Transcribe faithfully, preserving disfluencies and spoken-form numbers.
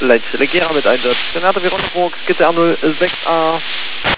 Leitstelle Gera mit Einsatz. Renate Veronica Brooks, G T A null sechs A